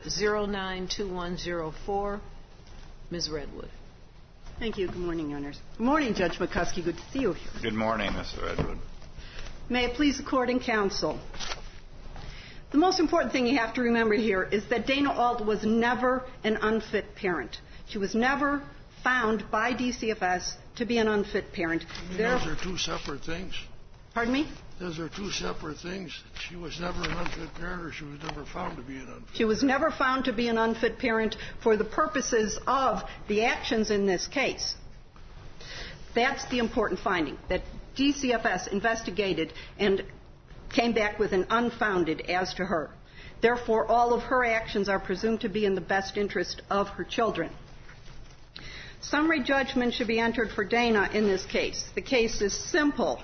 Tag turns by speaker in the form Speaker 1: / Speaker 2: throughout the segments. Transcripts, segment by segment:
Speaker 1: 092104. Ms. Redwood.
Speaker 2: Thank you. Good morning, Your Honors. Good morning, Judge McCuskey. Good to see you here.
Speaker 3: Good morning, Mr. Redwood.
Speaker 2: May it please the Court and Counsel. The most important thing you have to remember here is that Dana Ault was never an unfit parent. She was never found by DCFS to be an unfit parent.
Speaker 4: Those are two separate things.
Speaker 2: Pardon me?
Speaker 4: Those are two separate things. She was never an unfit parent, or she was never found to be an unfit.
Speaker 2: She was never found to be an unfit parent for the purposes of the actions in this case. That's the important finding, that DCFS investigated and came back with an unfounded as to her. Therefore, all of her actions are presumed to be in the best interest of her children. Summary judgment should be entered for Dana in this case. The case is simple.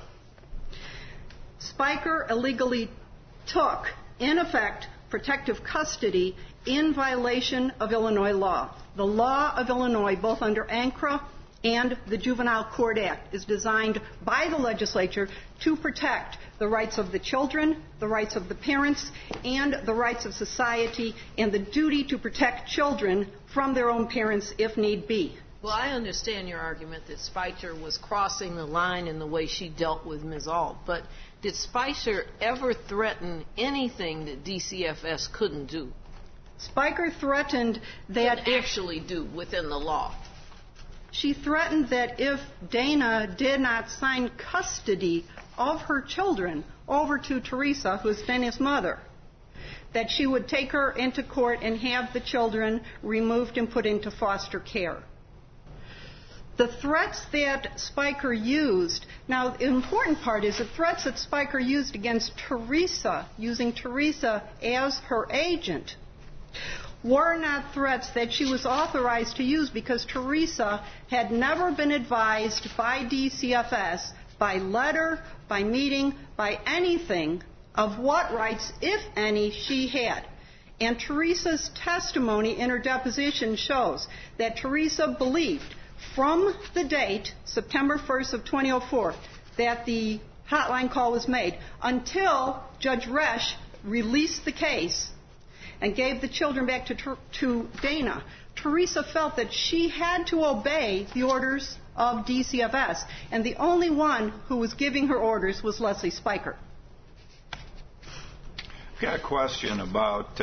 Speaker 2: Spiker illegally took, in effect, protective custody in violation of Illinois law. The law of Illinois, both under ANCRA and the Juvenile Court Act, is designed by the legislature to protect the rights of the children, the rights of the parents, and the rights of society, and the duty to protect children from their own parents if need be.
Speaker 1: Well, I understand your argument that Spicer was crossing the line in the way she dealt with Ms. Ault, but did Spicer ever threaten anything that DCFS couldn't do?
Speaker 2: Spiker threatened that
Speaker 1: couldn't actually do within the law.
Speaker 2: She threatened that if Dana did not sign custody of her children over to Teresa, who is Dana's mother, that she would take her into court and have the children removed and put into foster care. The threats that Spiker used, now the important part is the threats that Spiker used against Teresa, using Teresa as her agent, were not threats that she was authorized to use because Teresa had never been advised by DCFS, by letter, by meeting, by anything, of what rights, if any, she had. And Teresa's testimony in her deposition shows that Teresa believed from the date, September 1st of 2004, that the hotline call was made, until Judge Resch released the case and gave the children back to Dana, Teresa felt that she had to obey the orders of DCFS, and the only one who was giving her orders was Leslie Spiker.
Speaker 3: I've got a question about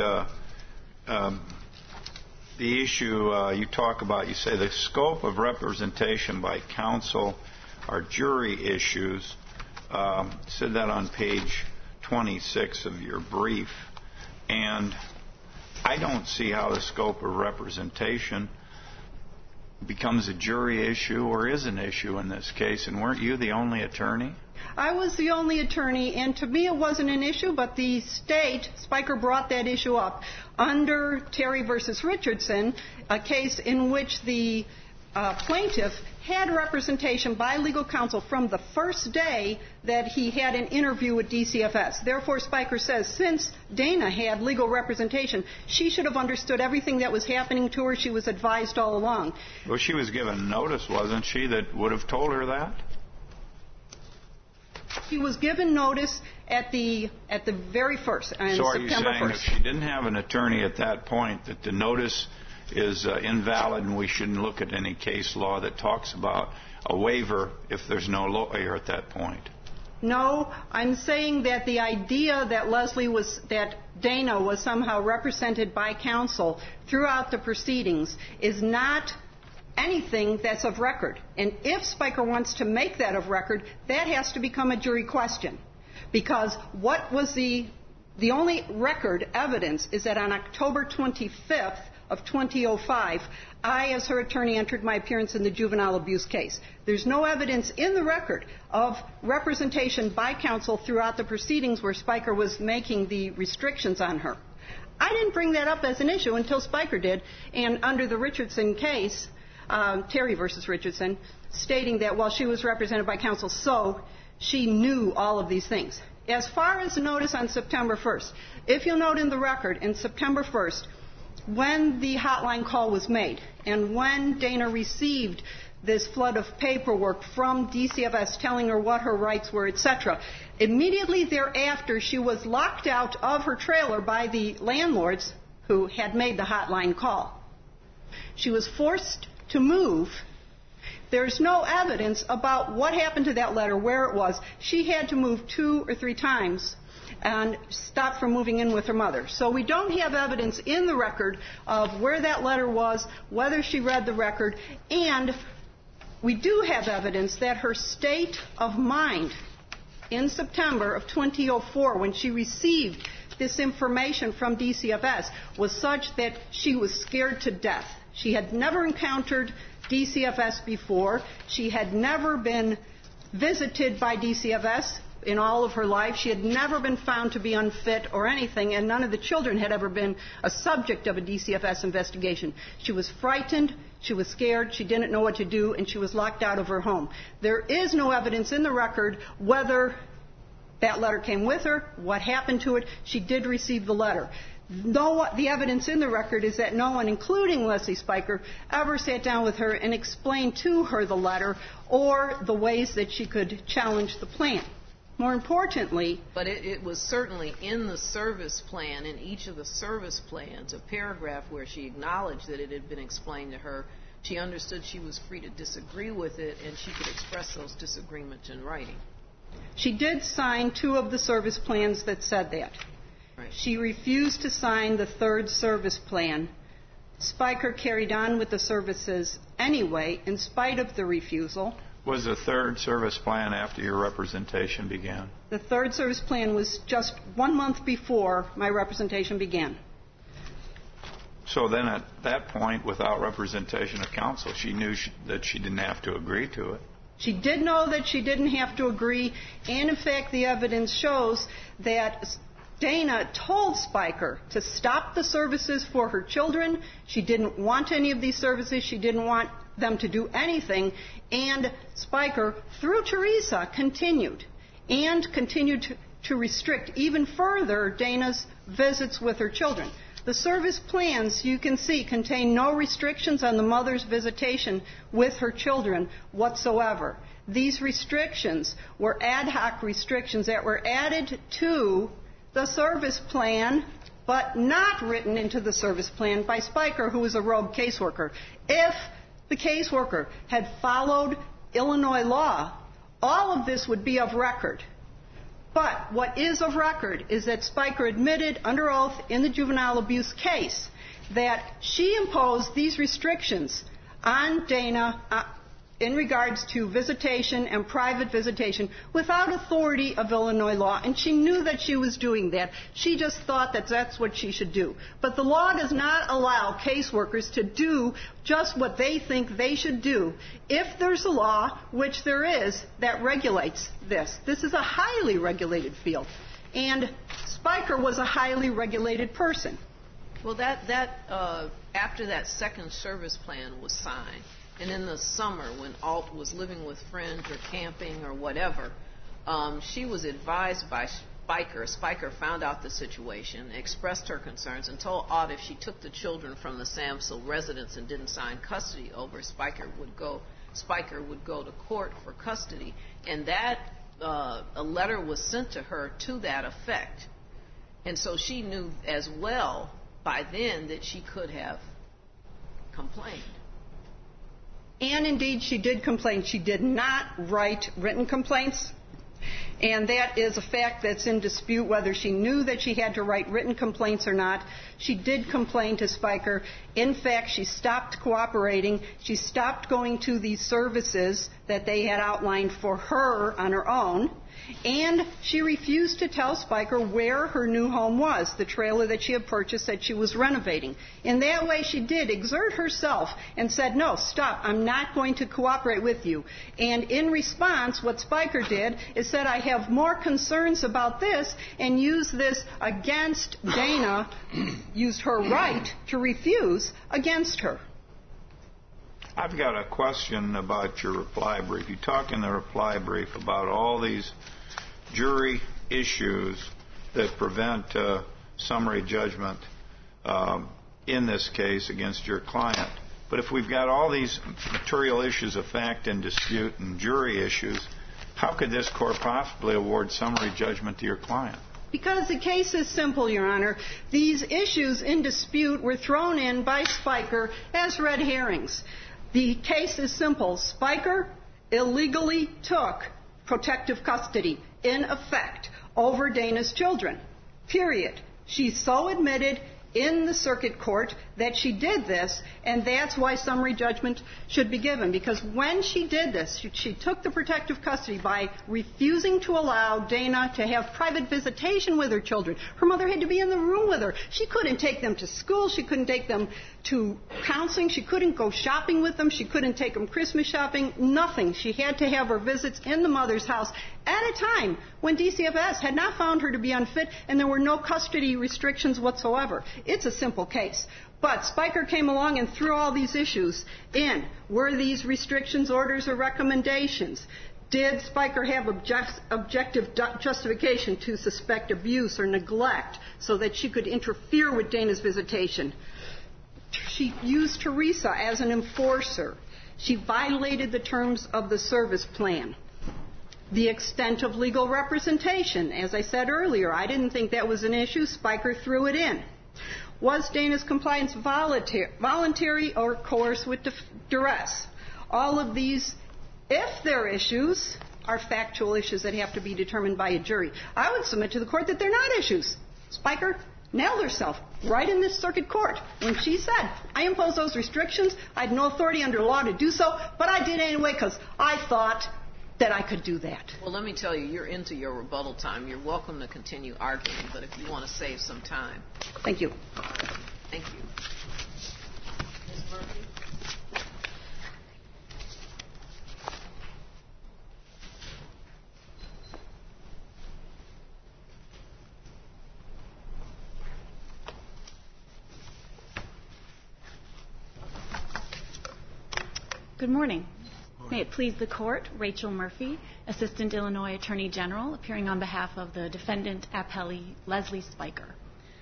Speaker 3: the issue you talk about. You say the scope of representation by counsel are jury issues. Said that on page 26 of your brief. And I don't see how the scope of representation becomes a jury issue or is an issue in this case. And weren't you the only attorney?
Speaker 2: I was the only attorney, and to me it wasn't an issue, but the state, Spiker brought that issue up under Terry versus Richardson, a case in which the plaintiff had representation by legal counsel from the first day that he had an interview with DCFS. Therefore, Spiker says, since Dana had legal representation, she should have understood everything that was happening to her. She was advised all along.
Speaker 3: Well, she was given notice, wasn't she, that would have told her that?
Speaker 2: She was given notice at the very first, on
Speaker 3: So are
Speaker 2: September
Speaker 3: you saying
Speaker 2: 1st.
Speaker 3: if she didn't have an attorney at that point, that the notice is invalid and we shouldn't look at any case law that talks about a waiver if there's no lawyer at that point?
Speaker 2: No, I'm saying that the idea that Dana was somehow represented by counsel throughout the proceedings is not anything that's of record. And if Spiker wants to make that of record, that has to become a jury question. Because what was the only record evidence is that on October 25th of 2005, I, as her attorney, entered my appearance in the juvenile abuse case. There's no evidence in the record of representation by counsel throughout the proceedings where Spiker was making the restrictions on her. I didn't bring that up as an issue until Spiker did, and under the Richardson case, Terry versus Richardson, stating that while she was represented by counsel, so she knew all of these things. As far as the notice on September 1st, if you'll note in the record, in September 1st, when the hotline call was made and when Dana received this flood of paperwork from DCFS telling her what her rights were, etc., immediately thereafter she was locked out of her trailer by the landlords who had made the hotline call. She was forced to move. There's no evidence about what happened to that letter, where it was. She had to move 2 or 3 times and stop from moving in with her mother. So we don't have evidence in the record of where that letter was, whether she read the record, and we do have evidence that her state of mind in September of 2004, when she received this information from DCFS, was such that she was scared to death. She had never encountered DCFS before. She had never been visited by DCFS in all of her life. She had never been found to be unfit or anything, and none of the children had ever been a subject of a DCFS investigation. She was frightened, she was scared, she didn't know what to do, and she was locked out of her home. There is no evidence in the record whether that letter came with her, what happened to it. She did receive the letter. The evidence in the record is that no one, including Leslie Spiker, ever sat down with her and explained to her the letter or the ways that she could challenge the plan. More importantly...
Speaker 1: But it was certainly in the service plan, in each of the service plans, a paragraph where she acknowledged that it had been explained to her. She understood she was free to disagree with it, and she could express those disagreements in writing.
Speaker 2: She did sign 2 of the service plans that said that.
Speaker 1: Right.
Speaker 2: She refused to sign the 3rd service plan. Spiker carried on with the services anyway, in spite of the refusal.
Speaker 3: Was the 3rd service plan after your representation began?
Speaker 2: The 3rd service plan was just 1 month before my representation began.
Speaker 3: So then at that point, without representation of counsel, she knew that she didn't have to agree to it.
Speaker 2: She did know that she didn't have to agree, and in fact the evidence shows that Dana told Spiker to stop the services for her children. She didn't want any of these services. She didn't want them to do anything. And Spiker, through Teresa, continued to restrict even further Dana's visits with her children. The service plans, you can see, contain no restrictions on the mother's visitation with her children whatsoever. These restrictions were ad hoc restrictions that were added to the service plan, but not written into the service plan by Spiker, who was a rogue caseworker. If the caseworker had followed Illinois law, all of this would be of record. But what is of record is that Spiker admitted under oath in the juvenile abuse case that she imposed these restrictions on Dana in regards to visitation and private visitation without authority of Illinois law, and she knew that she was doing that. She just thought that that's what she should do. But the law does not allow caseworkers to do just what they think they should do if there's a law, which there is, that regulates this. This is a highly regulated field, and Spiker was a highly regulated person.
Speaker 1: Well, after that 2nd service plan was signed, and in the summer, when Alt was living with friends or camping or whatever, she was advised by Spiker. Spiker found out the situation, expressed her concerns, and told Alt if she took the children from the Samsel residence and didn't sign custody over, Spiker would go to court for custody. And that a letter was sent to her to that effect. And so she knew as well by then that she could have complained.
Speaker 2: And indeed, she did complain. She did not write written complaints. And that is a fact that's in dispute, whether she knew that she had to write written complaints or not. She did complain to Spiker. In fact, she stopped cooperating. She stopped going to these services that they had outlined for her on her own. And she refused to tell Spiker where her new home was, the trailer that she had purchased that she was renovating. In that way, she did exert herself and said, no, stop, I'm not going to cooperate with you. And in response, what Spiker did is said, I have more concerns about this, and used this against Dana, used her right to refuse against her.
Speaker 3: I've got a question about your reply brief. You talk in the reply brief about all these jury issues that prevent summary judgment in this case against your client. But if we've got all these material issues of fact and dispute and jury issues, how could this court possibly award summary judgment to your client?
Speaker 2: Because the case is simple, Your Honor. These issues in dispute were thrown in by Spiker as red herrings. The case is simple. Spiker illegally took protective custody, in effect, over Dana's children. Period. She so admitted in the circuit court that she did this, and that's why summary judgment should be given. Because when she did this, she took the protective custody by refusing to allow Dana to have private visitation with her children. Her mother had to be in the room with her. She couldn't take them to school. She couldn't take them to counseling. She couldn't go shopping with them. She couldn't take them Christmas shopping. Nothing. She had to have her visits in the mother's house at a time when DCFS had not found her to be unfit and there were no custody restrictions whatsoever. It's a simple case. But Spiker came along and threw all these issues in. Were these restrictions, orders, or recommendations? Did Spiker have objective justification to suspect abuse or neglect so that she could interfere with Dana's visitation? She used Teresa as an enforcer. She violated the terms of the service plan. The extent of legal representation, as I said earlier, I didn't think that was an issue. Spiker threw it in. Was Dana's compliance voluntary or coerced with duress? All of these, if they're issues, are factual issues that have to be determined by a jury. I would submit to the court that they're not issues. Spiker nailed herself right in this circuit court when she said, I imposed those restrictions. I had no authority under law to do so, but I did anyway because I thought that I could do that.
Speaker 1: Well, let me tell you, you're into your rebuttal time. You're welcome to continue arguing, but if you want to save some time.
Speaker 2: Thank you.
Speaker 1: Thank you. Ms. Murphy?
Speaker 5: Good morning. May it please the Court, Rachel Murphy, Assistant Illinois Attorney General, appearing on behalf of the defendant appellee Leslie Spiker.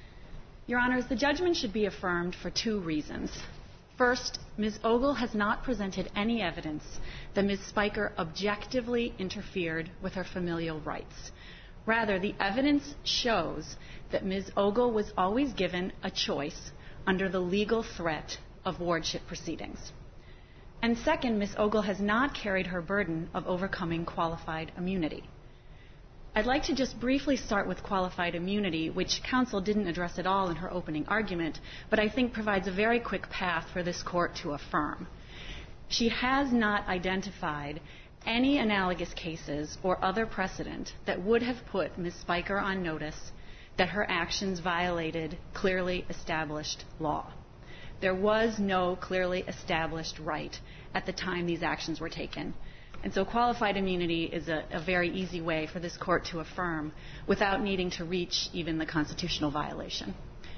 Speaker 5: Your Honors, the judgment should be affirmed for two reasons. First, Ms. Ogle has not presented any evidence that Ms. Spiker objectively interfered with her familial rights. Rather, the evidence shows that Ms. Ogle was always given a choice under the legal threat of wardship proceedings. And second, Ms. Ogle has not carried her burden of overcoming qualified immunity. I'd like to just briefly start with qualified immunity, which counsel didn't address at all in her opening argument, but I think provides a very quick path for this Court to affirm. She has not identified any analogous cases or other precedent that would have put Ms. Spiker on notice that her actions violated clearly established law. There was no clearly established right at the time these actions were taken. And so qualified immunity is a very easy way for this Court to affirm without needing to reach even the constitutional violation.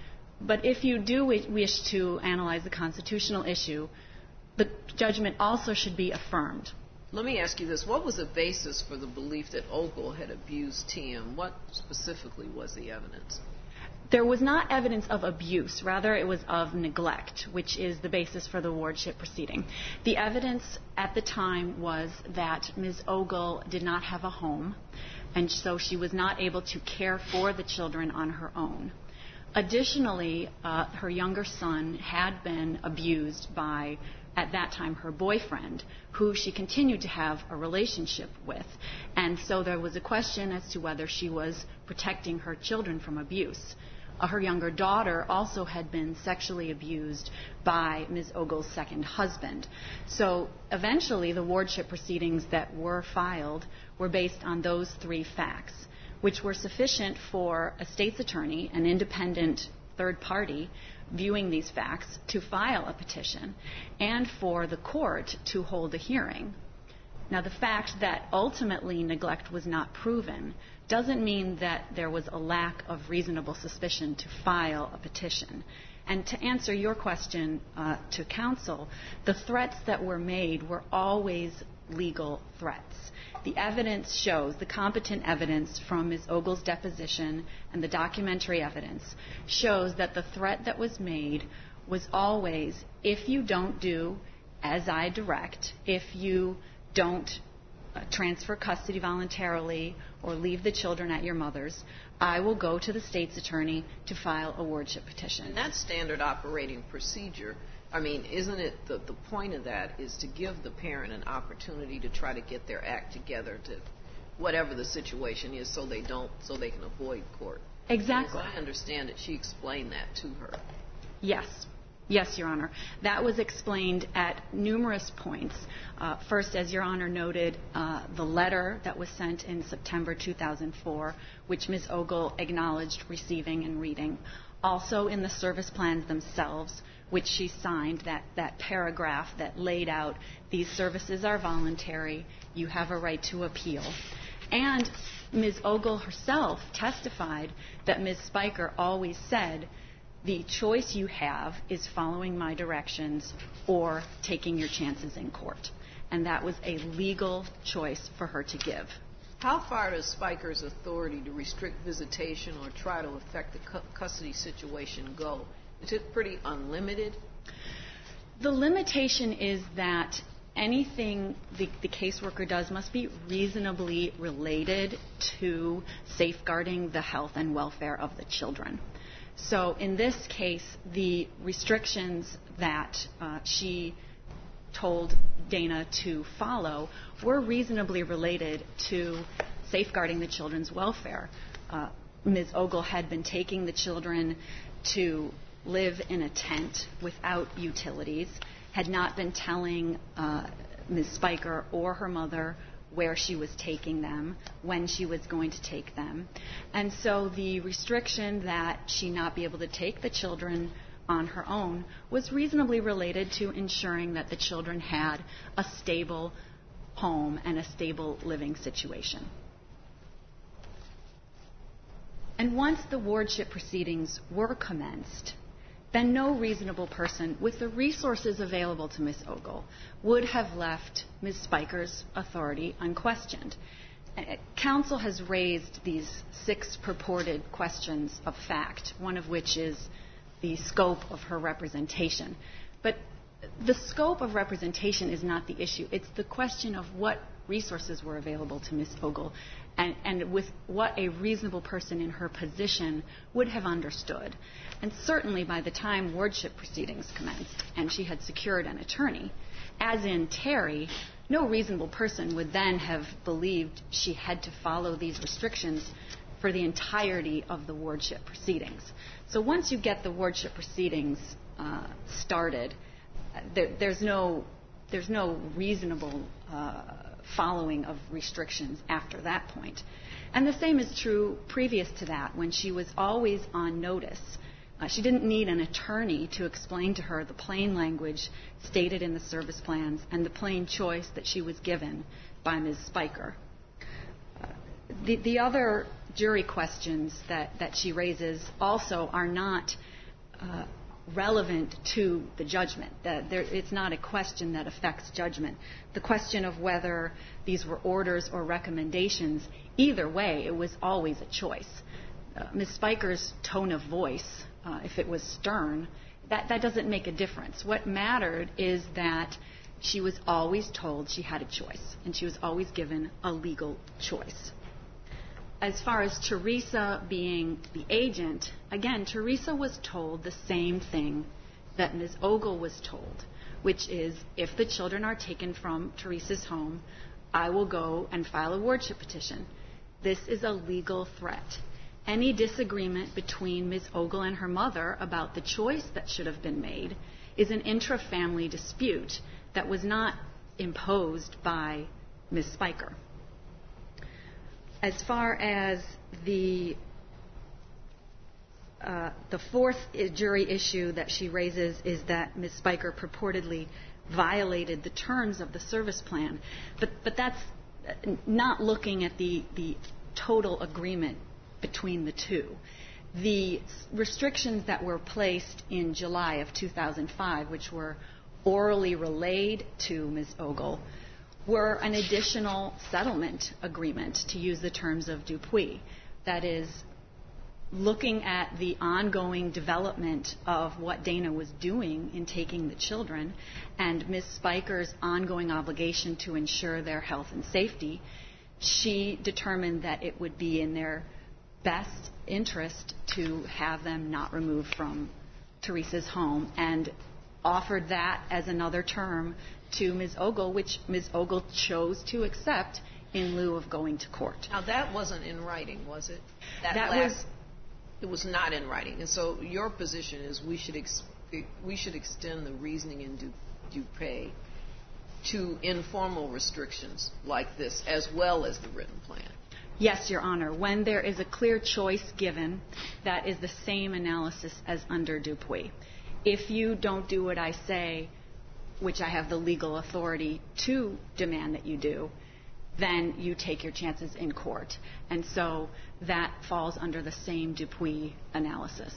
Speaker 5: But if you do wish to analyze the constitutional issue, the judgment also should be affirmed.
Speaker 1: Let me ask you this. What was the basis for the belief that Ogle had abused TM? What specifically was the evidence?
Speaker 5: There was not evidence of abuse. Rather, it was of neglect, which is the basis for the wardship proceeding. The evidence at the time was that Ms. Ogle did not have a home, and so she was not able to care for the children on her own. Additionally, her younger son had been abused by, at that time, her boyfriend, who she continued to have a relationship with. And so there was a question as to whether she was protecting her children from abuse. Her younger daughter also had been sexually abused by Ms. Ogle's second husband. So eventually the wardship proceedings that were filed were based on those three facts, which were sufficient for a state's attorney, an independent third party, viewing these facts to file a petition, and for the court to hold a hearing. Now, the fact that ultimately neglect was not proven doesn't mean that there was a lack of reasonable suspicion to file a petition. And to answer your question to counsel, the threats that were made were always legal threats. The evidence shows, the competent evidence from Ms. Ogle's deposition and the documentary evidence shows that the threat that was made was always, if you don't do as I direct, if you don't transfer custody voluntarily, or leave the children at your mother's, I will go to the state's attorney to file a wardship petition.
Speaker 1: And that's standard operating procedure. I mean, isn't it the point of that is to give the parent an opportunity to try to get their act together to whatever the situation is so they can avoid court.
Speaker 5: Exactly.
Speaker 1: As I understand it, she explained that to her.
Speaker 5: Yes. Yes, Your Honor. That was explained at numerous points. First, as Your Honor noted, the letter that was sent in September 2004, which Ms. Ogle acknowledged receiving and reading. Also in the service plans themselves, which she signed, that paragraph that laid out these services are voluntary, you have a right to appeal. And Ms. Ogle herself testified that Ms. Spiker always said, the choice you have is following my directions or taking your chances in court. And that was a legal choice for her to give.
Speaker 1: How far does Spiker's authority to restrict visitation or try to affect the custody situation go? Is it pretty unlimited?
Speaker 5: The limitation is that anything the caseworker does must be reasonably related to safeguarding the health and welfare of the children. So in this case, the restrictions that she told Dana to follow were reasonably related to safeguarding the children's welfare. Ms. Ogle had been taking the children to live in a tent without utilities, had not been telling Ms. Spiker or her mother where she was taking them, when she was going to take them. And so the restriction that she not be able to take the children on her own was reasonably related to ensuring that the children had a stable home and a stable living situation. And once the wardship proceedings were commenced, then no reasonable person with the resources available to Ms. Ogle would have left Ms. Spiker's authority unquestioned. Counsel has raised these 6 purported questions of fact, one of which is the scope of her representation. But the scope of representation is not the issue. It's the question of what resources were available to Ms. Ogle and with what a reasonable person in her position would have understood. And certainly by the time wardship proceedings commenced and she had secured an attorney, as in Terry, no reasonable person would then have believed she had to follow these restrictions for the entirety of the wardship proceedings. So once you get the wardship proceedings started, there's no reasonable following of restrictions after that point. And the same is true previous to that, when she was always on notice. She didn't need an attorney to explain to her the plain language stated in the service plans and the plain choice that she was given by Ms. Spiker. The other jury questions that she raises also are not relevant to the judgment. It's not a question that affects judgment. The question of whether these were orders or recommendations, either way, it was always a choice. Ms. Spiker's tone of voice, if it was stern, that doesn't make a difference. What mattered is that she was always told she had a choice, and she was always given a legal choice. As far as Teresa being the agent, again, Teresa was told the same thing that Ms. Ogle was told, which is, if the children are taken from Teresa's home, I will go and file a wardship petition. This is a legal threat. Any disagreement between Ms. Ogle and her mother about the choice that should have been made is an intra-family dispute that was not imposed by Ms. Spiker. As far as the fourth jury issue that she raises is that Ms. Spiker purportedly violated the terms of the service plan, but that's not looking at the total agreement between the two. The restrictions that were placed in July of 2005, which were orally relayed to Ms. Ogle, were an additional settlement agreement, to use the terms of Dupuis. That is, looking at the ongoing development of what Dana was doing in taking the children and Ms. Spiker's ongoing obligation to ensure their health and safety, she determined that it would be in their best interest to have them not removed from Teresa's home, and offered that as another term to Ms. Ogle, which Ms. Ogle chose to accept in lieu of going to court.
Speaker 1: Now, that wasn't in writing, was it? It was not in writing. And so your position is we should extend the reasoning in Dupre to informal restrictions like this, as well as the written plan.
Speaker 5: Yes, Your Honor. When there is a clear choice given, that is the same analysis as under Dupuy. If you don't do what I say, which I have the legal authority to demand that you do, then you take your chances in court. And so that falls under the same Dupuy analysis.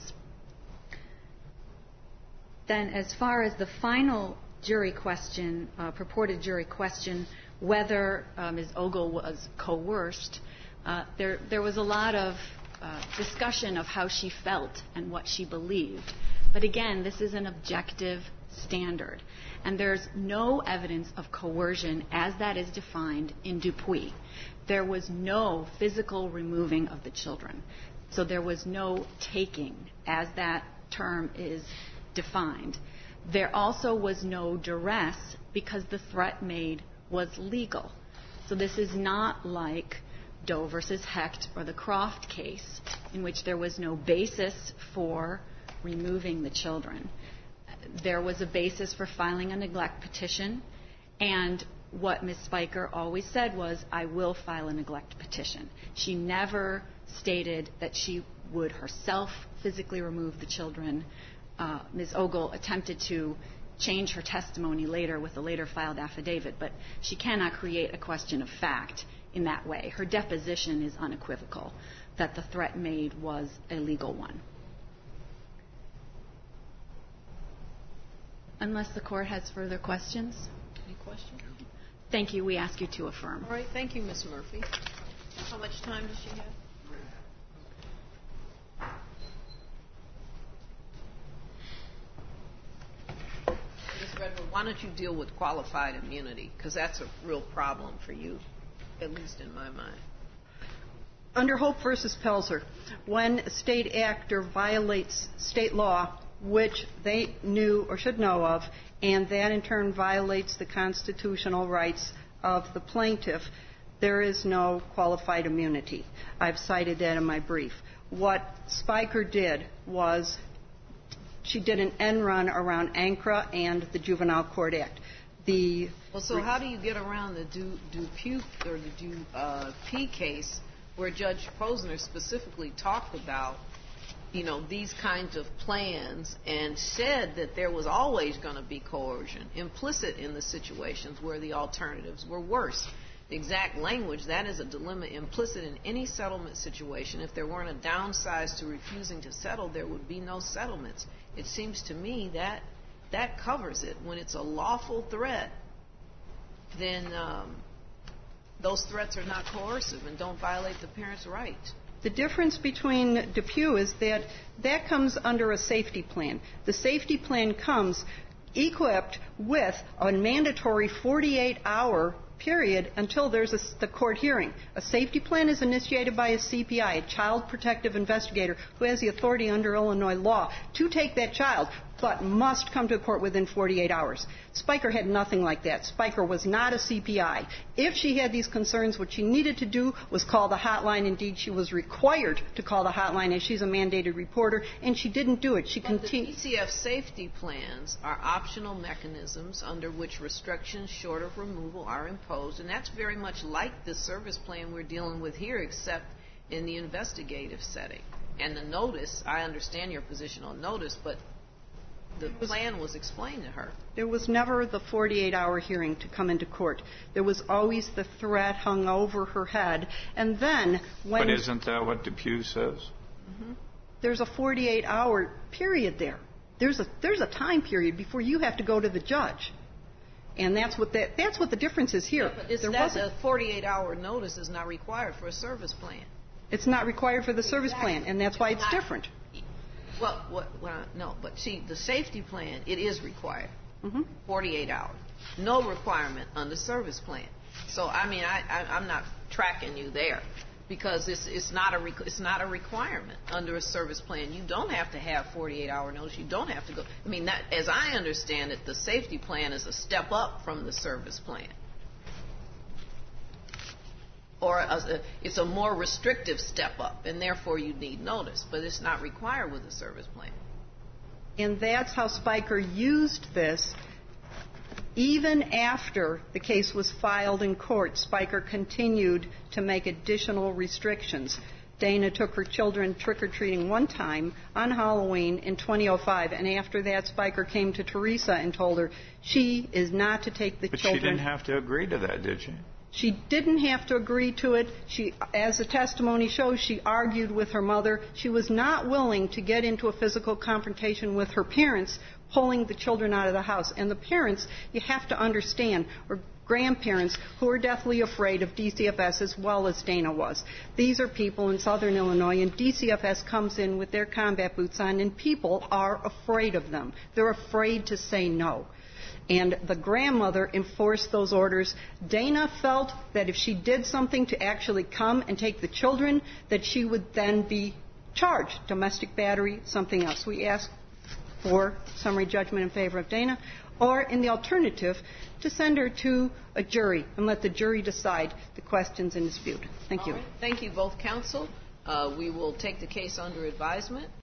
Speaker 5: Then as far as the final jury question, purported jury question, whether Ms. Ogle was coerced, there was a lot of discussion of how she felt and what she believed. But again, this is an objective standard. And there's no evidence of coercion as that is defined in Dupuy. There was no physical removing of the children. So there was no taking as that term is defined. There also was no duress because the threat made was legal. So this is not like Doe versus Hecht or the Croft case, in which there was no basis for removing the children. There was a basis for filing a neglect petition, and what Ms. Spiker always said was, I will file a neglect petition. She never stated that she would herself physically remove the children. Ms. Ogle attempted to change her testimony later with a later filed affidavit, but she cannot create a question of fact in that way. Her deposition is unequivocal that the threat made was a legal one. Unless the court has further questions.
Speaker 1: Any questions?
Speaker 5: Thank you. We ask you to affirm.
Speaker 1: All right. Thank you, Ms. Murphy. How much time does she have? Ms. Redwood, why don't you deal with qualified immunity? Because that's a real problem for you, at least in my mind.
Speaker 2: Under Hope versus Pelzer, when a state actor violates state law, which they knew or should know of, and that in turn violates the constitutional rights of the plaintiff, there is no qualified immunity. I've cited that in my brief. What Spiker did was she did an end run around ANCRA and the Juvenile Court Act.
Speaker 1: So how do you get around the Dupuy case where Judge Posner specifically talked about these kinds of plans and said that there was always going to be coercion implicit in the situations where the alternatives were worse? The exact language, that is a dilemma implicit in any settlement situation. If there weren't a downside to refusing to settle, there would be no settlements. It seems to me that covers it. When it's a lawful threat, then those threats are not coercive and don't violate the parent's rights.
Speaker 2: The difference between Dupuy is that comes under a safety plan. The safety plan comes equipped with a mandatory 48-hour period until there's the court hearing. A safety plan is initiated by a CPI, a child protective investigator, who has the authority under Illinois law to take that child, but must come to court within 48 hours. Spiker had nothing like that. Spiker was not a CPI. If she had these concerns, what she needed to do was call the hotline. Indeed, she was required to call the hotline, as she's a mandated reporter, and she didn't do it. She continued.
Speaker 1: The PCF safety plans are optional mechanisms under which restrictions short of removal are imposed, and that's very much like the service plan we're dealing with here, except in the investigative setting. And the notice, I understand your position on notice, but the plan was explained to her.
Speaker 2: There was never the 48-hour hearing to come into court. There was always the threat hung over her head. And then when...
Speaker 3: But isn't that what Dupuy says?
Speaker 2: Mm-hmm. There's a 48-hour period there. There's a time period before you have to go to the judge. And that's what the difference is here.
Speaker 1: Yeah, but a 48-hour notice is not required for a service plan.
Speaker 2: It's not required for the service plan, and that's why it's different.
Speaker 1: Well, no, but see, the safety plan, it is required. 48 hours. No requirement on the service plan. So, I mean, I'm not tracking you there because it's not a requirement under a service plan. You don't have to have 48-hour notice. You don't have to go. I mean, that, as I understand it, the safety plan is a step up from the service plan. Or it's a more restrictive step up, and therefore you need notice. But it's not required with a service plan.
Speaker 2: And that's how Spiker used this. Even after the case was filed in court, Spiker continued to make additional restrictions. Dana took her children trick-or-treating one time on Halloween in 2005, and after that, Spiker came to Teresa and told her she is not to take the children.
Speaker 3: But she didn't have to agree to that, did she?
Speaker 2: She didn't have to agree to it. She, as the testimony shows, she argued with her mother. She was not willing to get into a physical confrontation with her parents, pulling the children out of the house. And the parents, you have to understand, were grandparents who are deathly afraid of DCFS as well as Dana was. These are people in southern Illinois, and DCFS comes in with their combat boots on, and people are afraid of them. They're afraid to say no. And the grandmother enforced those orders. Dana felt that if she did something to actually come and take the children, that she would then be charged. Domestic battery, something else. We asked for summary judgment in favor of Dana, or in the alternative, to send her to a jury and let the jury decide the questions in dispute. Thank you.
Speaker 1: All right. Thank you, both counsel. We will take the case under advisement.